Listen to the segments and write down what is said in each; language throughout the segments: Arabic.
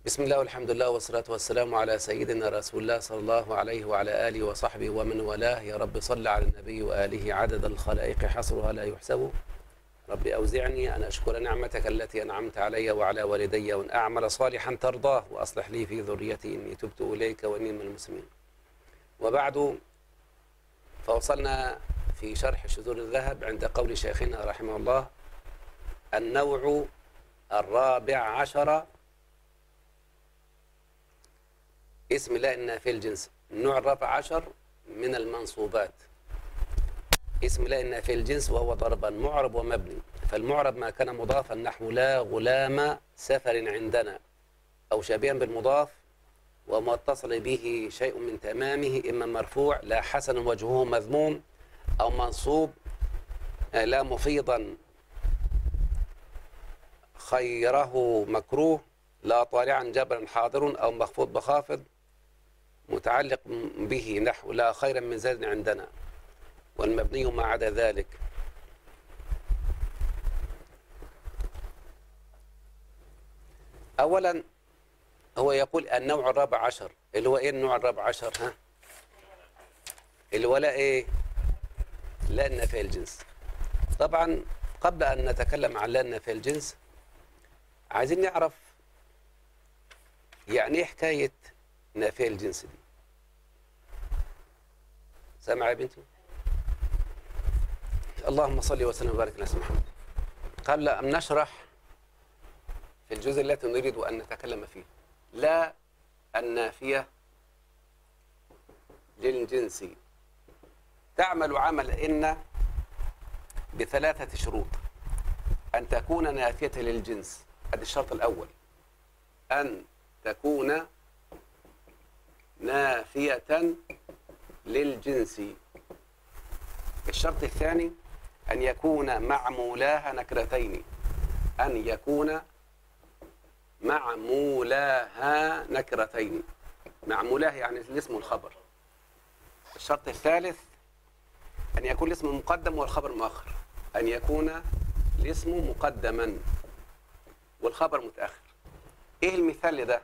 بسم الله والحمد لله والصلاة والسلام على سيدنا رسول الله صلى الله عليه وعلى آله وصحبه ومن والاه. يا رب صل على النبي وآله عدد الخلائق حصرها لا يحسب. رب أوزعني أن أشكر نعمتك التي أنعمت علي وعلى والدي وأن أعمل صالحا ترضاه وأصلح لي في ذريتي إني تبت إليك وإني من المسلمين. وبعد، فوصلنا في شرح شذور الذهب عند قول شيخنا رحمه الله: النوع الرابع عشر اسم لا النافي الجنس. النوع الرابع عشر من المنصوبات اسم لا النافي الجنس، وهو ضربا معرب ومبني. فالمعرب ما كان مضافا نحو لا غلام سفر عندنا، أو شبيها بالمضاف وما اتصل به شيء من تمامه، إما مرفوع لا حسن وجهه مذموم، أو منصوب لا مفيضا خيره مكروه، لا طالعا جبرا حاضر، أو مخفوض بخافض متعلق به نحو لا خيرا من زاد عندنا. والمبني ما عدا ذلك. أولا هو يقول النوع الرابع عشر، اللي هو إيه النوع الرابع عشر؟ اللي هو لا إيه؟ لا النافي الجنس. طبعا قبل أن نتكلم عن لا النافي الجنس، عايزين نعرف يعني إيه حكاية نافي الجنس دي. سامع يا بنتي؟ اللهم صل وسلم وبارك على سيدنا محمد. قبل أن نشرح في الجزء الذي نريد أن نتكلم فيه، لا النافية للجنس تعمل عمل إن بثلاثة شروط: أن تكون نافية للجنس، هذا الشرط الأول، أن تكون نافية للجنس. الشرط الثاني أن يكون معمولاها نكرتين، أن يكون معمولاها نكرتين. معمولاها يعني الاسم والخبر. الشرط الثالث أن يكون الاسم مقدم والخبر مؤخر، أن يكون الاسم مقدما والخبر متأخر. إيه المثال ده؟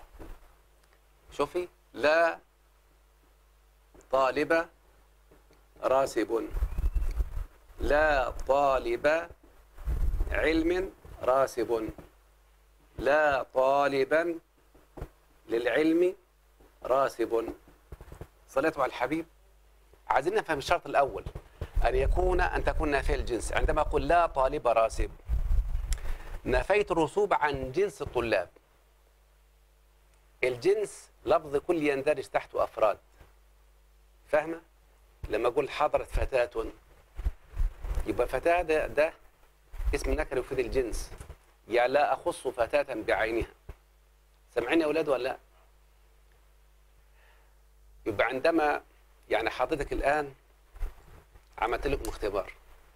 شوفي: لا طالب راسب، لا طالب علم راسب، لا طالبا للعلم راسب. صلاته على الحبيب. عايزين نفهم الشرط الأول، أن تكون نافية الجنس. عندما أقول لا طالب راسب، نفيت الرسوب عن جنس الطلاب. الجنس لفظ كل يندرج تحته أفراد، فاهمة؟ لما أقول حضرت فتاة، يبقى فتاة ده اسم نكرة يفيد الجنس، يعني لا أخص فتاة بعينها. سمعين يا أولاد ولا لا؟ يبقى عندما يعني حضرتك الآن عملت لكم اختبار،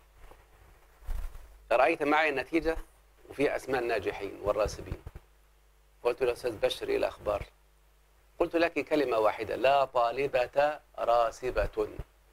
رأيت معي النتيجة وفي أسماء الناجحين والراسبين، قلت له أستاذ بشر إيه الأخبار؟ قلت لك كلمة واحدة: لا طالبة راسبة.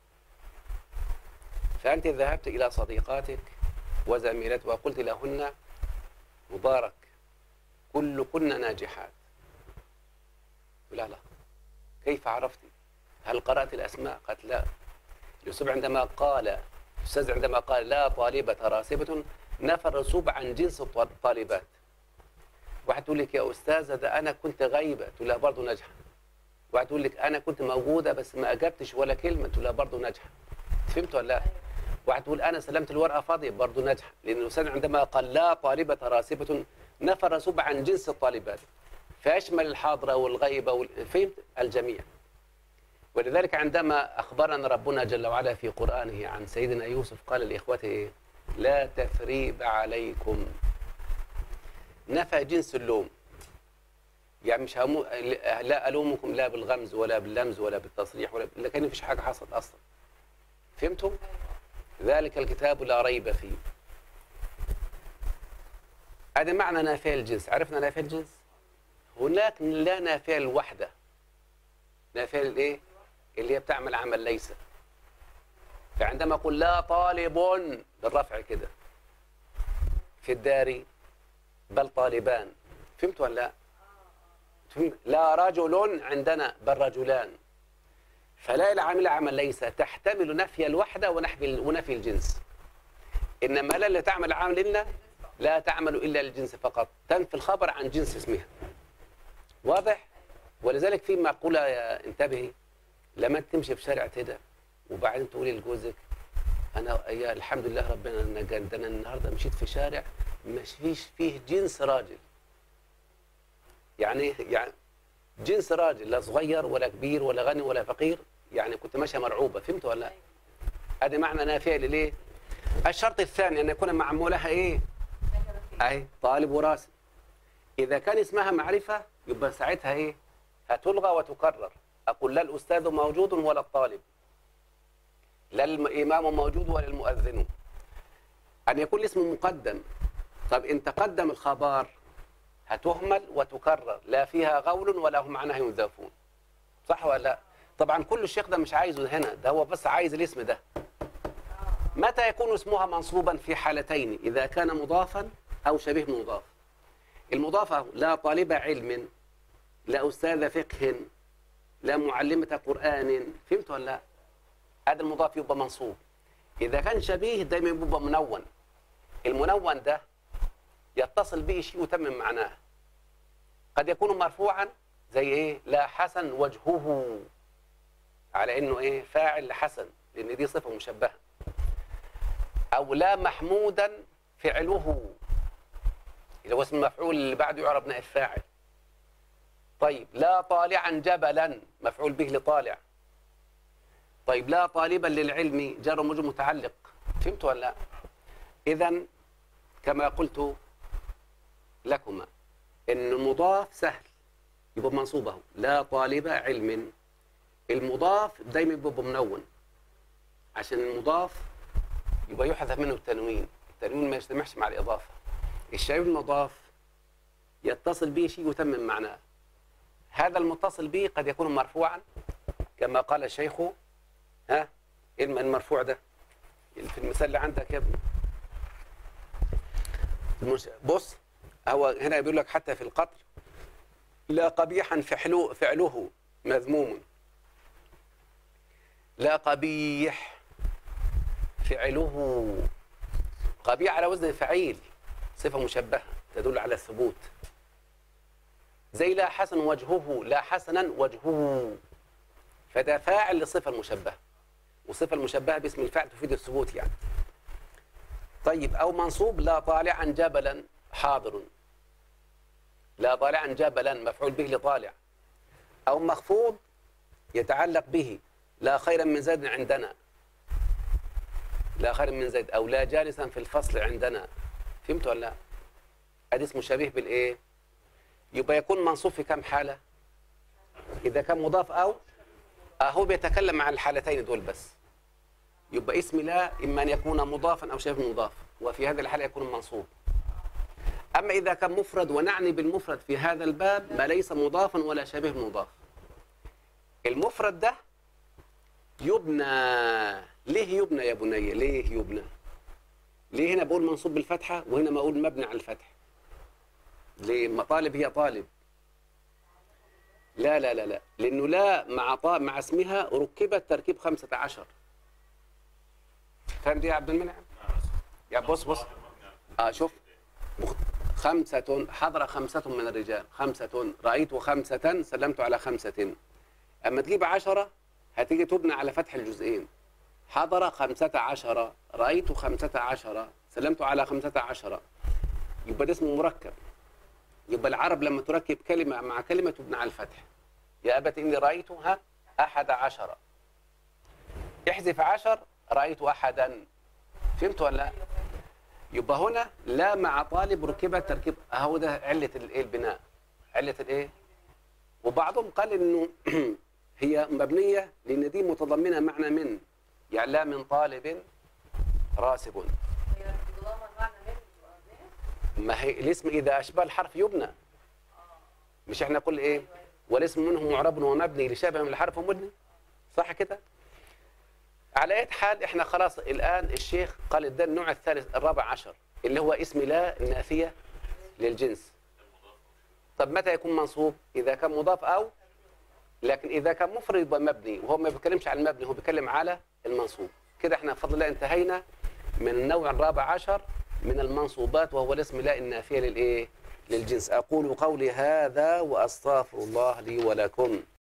فأنت ذهبت إلى صديقاتك وزميلاتك وقلت لهن: مبارك، كلكن ناجحات. لا لا، كيف عرفت؟ هل قرأت الأسماء؟ قالت لا. الأستاذ عندما قال لا طالبة راسبة، نفى الرسوب عن جنس الطالبات. واحد تقول لك: يا أستاذة ده أنا كنت غايبة، تقول لها برضه ناجحة. واحد تقول لك: أنا كنت موجودة بس ما أجبتش ولا كلمة، تقول لها برضه ناجحة. فهمت ولا لا؟ واحد تقول: أنا سلمت الورقة فاضية، برضه ناجحة، لأن الأستاذ عندما قال لا طالبة راسبة نفى الرسوب عن جنس الطالبات، فيشمل الحاضرة والغيبة فهمت؟ الجميع. ولذلك عندما أخبرنا ربنا جل وعلا في قرآنه عن سيدنا يوسف، قال لإخوته: لا تثريب عليكم. نفى جنس اللوم، يعني مش لا ألومكم لا بالغمز ولا باللمز ولا بالتصريح لكن مفيش حاجة حصلت أصلا. فهمتم؟ ذلك الكتاب لا ريب فيه. هذا معنى نافية الجنس. عرفنا نافية الجنس؟ هناك لا نافية الوحدة، نافية الايه؟ اللي هي بتعمل عمل ليس. فعندما أقول لا طالب بالرفع كده في الدار بل طالبان، فهمت ولا لا؟ لا رجل عندنا بل رجلان. فلا العاملة عمل ليس تحتمل نفي الوحدة ونفي الجنس. إنما لا اللي تعمل عامل إلا لا تعمل إلا الجنس فقط، تنفي الخبر عن جنس اسمها. واضح؟ ولذلك في مقولة انتبهي، لما تمشي في شارع كده وبعدين تقولي لجوزك أنا يا الحمد لله ربنا نجاني، ده أنا النهارده مشيت في شارع مش فيه جنس راجل. يعني جنس راجل، لا صغير ولا كبير ولا غني ولا فقير، يعني كنت ماشيه مرعوبه. فهمت ولا لا؟ ادي معنى نافيه لليه؟ الشرط الثاني ان يكون معمولها ايه؟ اي طالب وراسب. اذا كان اسمها معرفه يبقى ساعتها ايه؟ هتلغى وتكرر. اقول لا الاستاذ موجود ولا الطالب، لا الامام موجود ولا المؤذن. ان يكون الاسم مقدم. طب ان تقدم الخبر هتهمل وتكرر، لا فيها غول ولا هم عنها ينزفون. صح ولا لا؟ طبعا كل الشيخ ده مش عايزه هنا، ده هو بس عايز الاسم ده. متى يكون اسمها منصوبا؟ في حالتين، إذا كان مضافا أو شبيه مضاف. المضافة لا طالب علم، لا أستاذ فقه، لا معلمة قرآن. فهمت ولا لا؟ هذا المضاف يبقى منصوب. إذا كان شبيه دايما يبقى منون. المنون ده يتصل به شيء وتمم معناه. قد يكون مرفوعا زي ايه؟ لا حسن وجهه، على انه ايه؟ فاعل لحسن، لان دي صفه مشبهه. او لا محمودا فعله، اللي هو اسم المفعول اللي بعده يعرب نائب فاعل. طيب لا طالعا جبلا، مفعول به لطالع. طيب لا طالبا للعلم، جار ومجرور متعلق. فهمت ولا لا؟ اذا كما قلت لكما ان المضاف سهل يبقى منصوبه، لا طالب علم. المضاف دايما يبقى منون، عشان المضاف يبقى يحذف منه التنوين. التنوين ما يجتمعش مع الاضافه. الشيء المضاف يتصل به شيء يتمم معناه. هذا المتصل به قد يكون مرفوعا كما قال الشيخ. ها المرفوع ده في المثال اللي عندك يا ابني. بص، هو هنا بيقول لك حتى في القتل لا قبيحا فعله مذموم. لا قبيح فعله. قبيح على وزن فعيل، صفة مشبهة تدل على الثبوت. زي لا حسن وجهه، لا حسنا وجهه، فده فاعل للصفة المشبهة، والصفة المشبهة باسم الفاعل تفيد الثبوت يعني. طيب أو منصوب لا طالعا جبلا حاضر، لا طالعا جبلا مفعول به لطالع. أو مخفوض يتعلق به لا خيرا من زيد عندنا، لا خير من زيد. أو لا جالسا في الفصل عندنا. فهمت ولا لا؟ هذا اسمه شبيه بالإيه؟ يبقى يكون منصوب في كم حالة؟ إذا كان مضاف أو هو بيتكلم عن الحالتين دول بس. يبقى اسم لا إما أن يكون مضافا أو شبه مضاف، وفي هذه الحالة يكون منصوب. أما إذا كان مفرد، ونعني بالمفرد في هذا الباب ما ليس مضافا ولا شبه مضاف. المفرد ده يبنى. ليه يبنى يا بني؟ ليه يبنى؟ ليه هنا بقول منصوب بالفتحة وهنا ما أقول مبني على الفتح؟ ليه؟ مطالب هي طالب. لا لا لا لا، لأنه لا مع اسمها ركبت تركيب 15. فاهم دي يا عبد المنعم؟ يا بص شوف، 5 حضر 5 من الرجال، 5 رأيت 5 سلمت على 5. أما تجيب 10 هتيجي تبنى على فتح الجزئين. حضر 15 رأيت 15 سلمت على 15. يبقى ده اسمه مركب. يبقى العرب لما تركب كلمة مع كلمة تبنى على الفتح. يا أبت إني رأيتها 11. احذف 10 رأيت 1. فهمت ولا لا؟ يبقى هنا لا مع طالب ركبت تركيب. اهو ده علة البناء، علة الايه؟ وبعضهم قال انه هي مبنية لان دي متضمنة معنى من، يعني لا من طالب راسب. ما هي الاسم اذا اشبه الحرف يبنى. مش احنا نقول ايه؟ والاسم منه معرب ومبني لشبه من الحرف ومبني. صح كده؟ على اي حال احنا خلاص الان الشيخ قال ده النوع الثالث الرابع عشر اللي هو اسم لا النافيه للجنس. طب متى يكون منصوب؟ إذا كان مضاف أو، لكن إذا كان مفرد يبقى مبني، وهو ما بيتكلمش عن المبني، هو بيتكلم على المنصوب. كده احنا بفضل الله انتهينا من النوع الرابع عشر من المنصوبات، وهو الاسم لا النافية للإيه؟ للجنس. أقول قولي هذا وأستغفر الله لي ولكم.